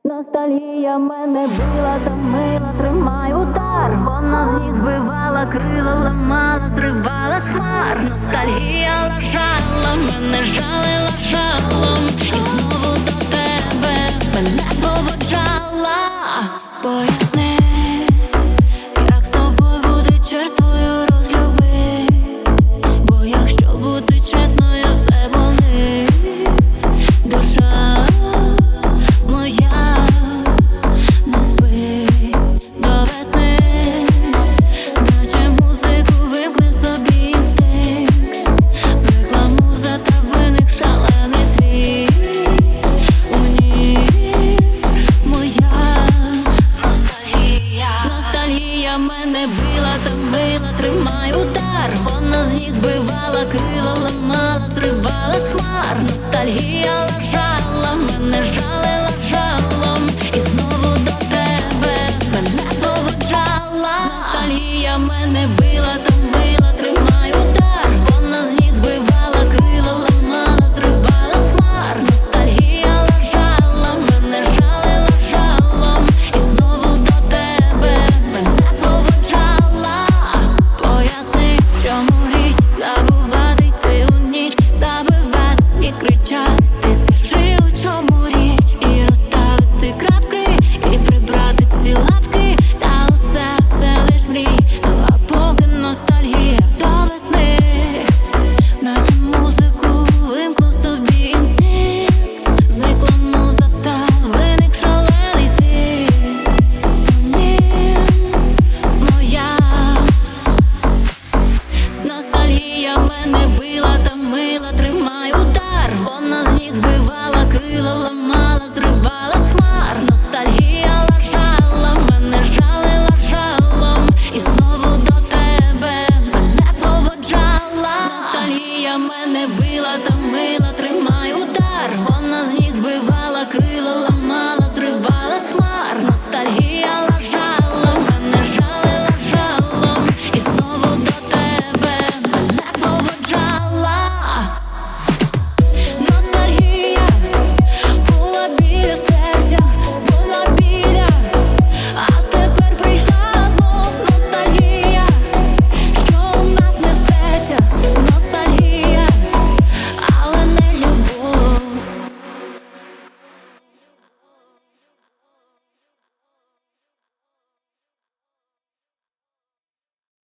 Ностальгія мене била, томила, тримай удар. Вона з ніг збивала, крила ламала, зривала з хмар. Ностальгія лажала, мене жалила жалом. І знову до тебе мене поводжала. Поясни, як з тобою бути чертвою розлюби. Бо якщо бути чесною, все болить. Душа моя не спить до весни, наче музику вимкни собі інстинкт. Звикла муза та виник шалений світ. У ній моя ностальгія. Ностальгія мене била, томила, тримай удар. Вона з ніг збивала, крила